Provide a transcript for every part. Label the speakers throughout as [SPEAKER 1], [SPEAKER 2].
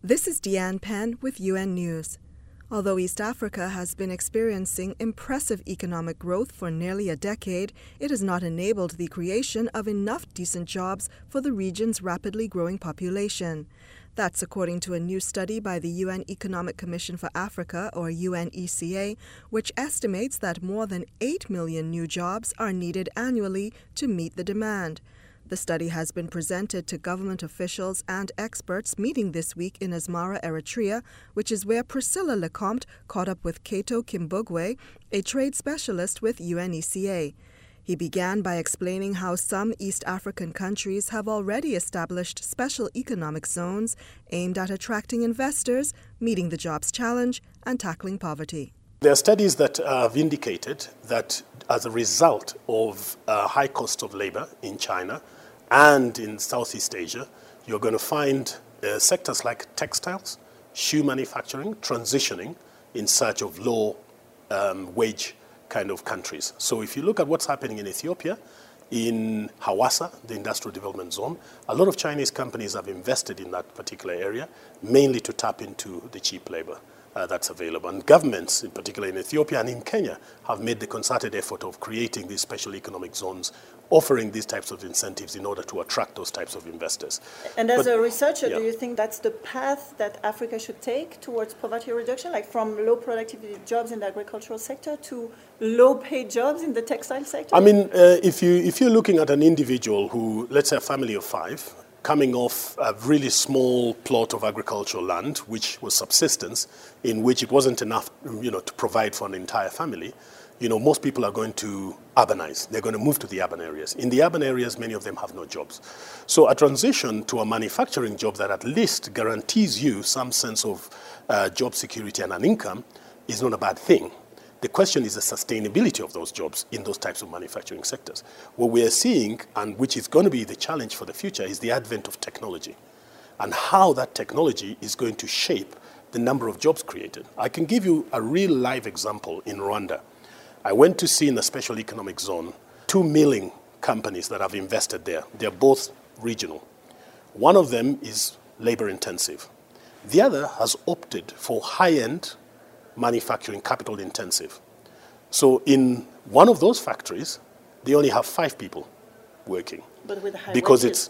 [SPEAKER 1] This is Deanne Penn with UN News. Although East Africa has been experiencing impressive economic growth for nearly a decade, it has not enabled the creation of enough decent jobs for the region's rapidly growing population. That's according to a new study by the UN Economic Commission for Africa, or UNECA, which estimates that more than 8 million new jobs are needed annually to meet the demand. The study has been presented to government officials and experts meeting this week in Asmara, Eritrea, which is where Priscilla Lecomte caught up with Kato Kimbugwe, a trade specialist with UNECA. He began by explaining how some East African countries have already established special economic zones aimed at attracting investors, meeting the jobs challenge, and tackling poverty.
[SPEAKER 2] There are studies that have indicated that as a result of high cost of labor in China and in Southeast Asia, you're going to find sectors like textiles, shoe manufacturing, transitioning in search of low wage kind of countries. So if you look at what's happening in Ethiopia, in Hawassa, the industrial development zone, a lot of Chinese companies have invested in that particular area, mainly to tap into the cheap labor that's available. And governments, in particular in Ethiopia and in Kenya, have made the concerted effort of creating these special economic zones, offering these types of incentives in order to attract those types of investors.
[SPEAKER 3] And as a researcher, do you think that's the path that Africa should take towards poverty reduction, like from low productivity jobs in the agricultural sector to low-paid jobs in the textile sector?
[SPEAKER 2] I mean, if you're looking at an individual who, let's say a family of 5, coming off a really small plot of agricultural land, which was subsistence, in which it wasn't enough, to provide for an entire family, most people are going to urbanize. They're going to move to the urban areas. In the urban areas, many of them have no jobs. So a transition to a manufacturing job that at least guarantees you some sense of job security and an income is not a bad thing. The question is the sustainability of those jobs in those types of manufacturing sectors. What we are seeing, and which is going to be the challenge for the future, is the advent of technology and how that technology is going to shape the number of jobs created. I can give you a real live example in Rwanda. I went to see in the special economic zone 2 milling companies that have invested there. They're both regional. One of them is labor intensive. The other has opted for high-end manufacturing, capital intensive. So in one of those factories, they only have 5 people working.
[SPEAKER 3] But with high
[SPEAKER 2] because
[SPEAKER 3] wages.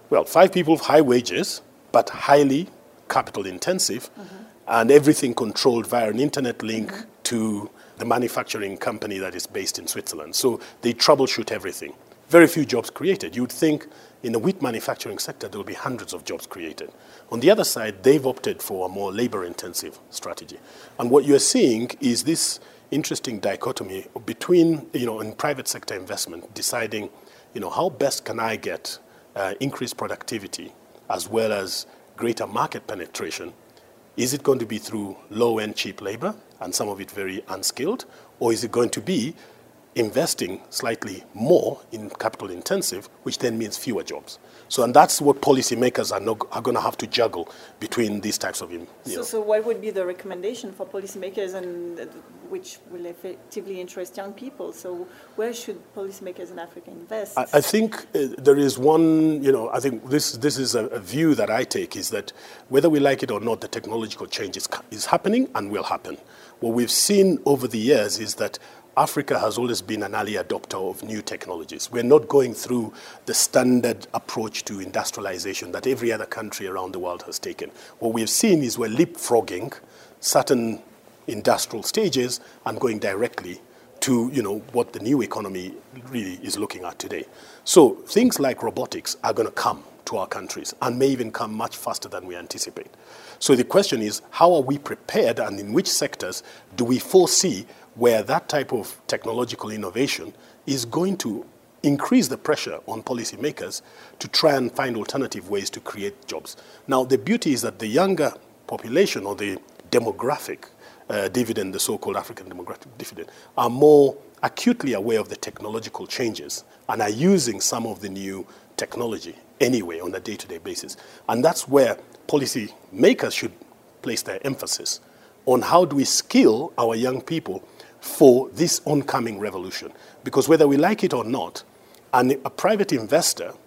[SPEAKER 2] 5 people with high wages, but highly capital intensive, and everything controlled via an internet link to the manufacturing company that is based in Switzerland. So they troubleshoot everything. Very few jobs created. You'd think in the wheat manufacturing sector, there will be hundreds of jobs created. On the other side, they've opted for a more labor-intensive strategy. And what you're seeing is this interesting dichotomy between, in private sector investment, deciding, how best can I get increased productivity as well as greater market penetration. Is it going to be through low-end cheap labor, and some of it very unskilled, or is it going to be investing slightly more in capital intensive, which then means fewer jobs? And that's what policymakers are going to have to juggle between these types of.
[SPEAKER 3] So what would be the recommendation for policymakers, and which will effectively interest young people? So where should policymakers in Africa invest?
[SPEAKER 2] I think there is one. I think this is a view that I take, is that whether we like it or not, the technological change is happening and will happen. What we've seen over the years is that Africa has always been an early adopter of new technologies. We're not going through the standard approach to industrialization that every other country around the world has taken. What we've seen is we're leapfrogging certain industrial stages and going directly to what the new economy really is looking at today. So things like robotics are going to come to our countries and may even come much faster than we anticipate. So the question is, how are we prepared, and in which sectors do we foresee where that type of technological innovation is going to increase the pressure on policymakers to try and find alternative ways to create jobs? Now, the beauty is that the younger population, or the demographic dividend, the so-called African demographic dividend, are more acutely aware of the technological changes and are using some of the new technology anyway on a day-to-day basis. And that's where policymakers should place their emphasis on how do we skill our young people for this oncoming revolution. Because whether we like it or not, a private investor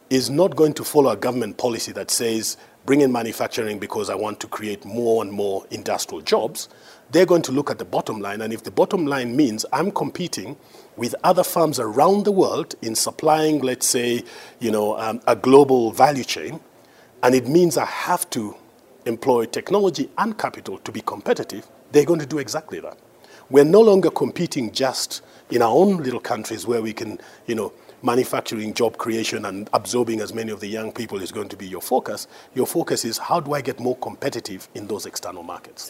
[SPEAKER 2] is not going to follow a government policy that says, bring in manufacturing because I want to create more and more industrial jobs. They're going to look at the bottom line, and if the bottom line means I'm competing with other firms around the world in supplying, let's say, a global value chain, and it means I have to employ technology and capital to be competitive, they're going to do exactly that. We're no longer competing just in our own little countries where we can, manufacturing, job creation, and absorbing as many of the young people is going to be your focus. Your focus is how do I get more competitive in those external markets?